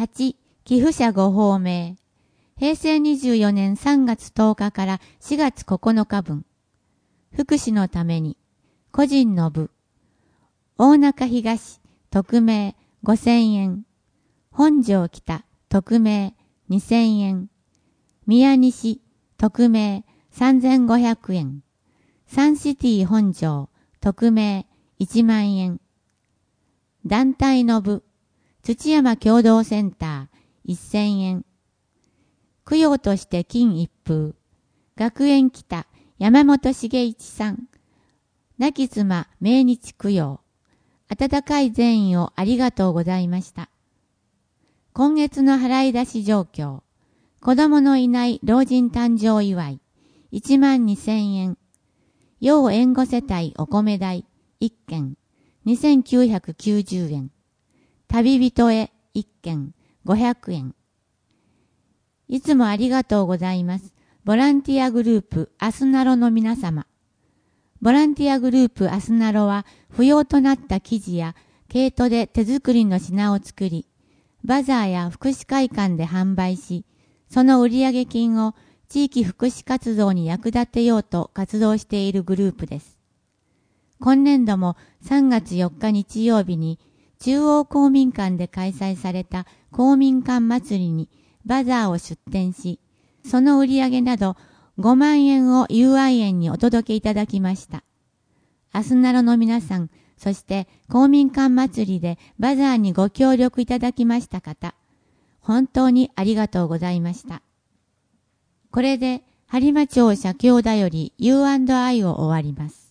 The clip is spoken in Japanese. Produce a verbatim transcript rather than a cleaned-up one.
はち、寄付者ごほうめい。へいせいにじゅうよねんさんがつとおかからしがつここのかぶん。福祉のために、個人の部。大中東、匿名ごせんえん。本庄北、匿名にせんえん。宮西、匿名さんぜんごひゃくえん。サンシティ本庄、匿名いちまんえん。団体の部、土山共同センターせんえん。供養として金一封。学園北山本茂一さん。亡き妻命日供養。温かい善意をありがとうございました。今月の払い出し状況。子供のいない老人誕生祝いいちまんにせんえん。要援護世帯お米代いっけんにせんきゅうひゃくきゅうじゅうえん。旅人へいっけんごひゃくえん。いつもありがとうございます。ボランティアグループアスナロの皆様。ボランティアグループアスナロは不要となった生地や毛糸で手作りの品を作り、バザーや福祉会館で販売し、その売上金を地域福祉活動に役立てようと活動しているグループです。今年度もさんがつよっか日曜日に中央公民館で開催された公民館祭りにバザーを出店し、その売上などごまんえんを友愛園にお届けいただきました。アスナロの皆さん、そして公民館祭りでバザーにご協力いただきました方、本当にありがとうございました。これで播磨町社協だより ユーアンドアイ を終わります。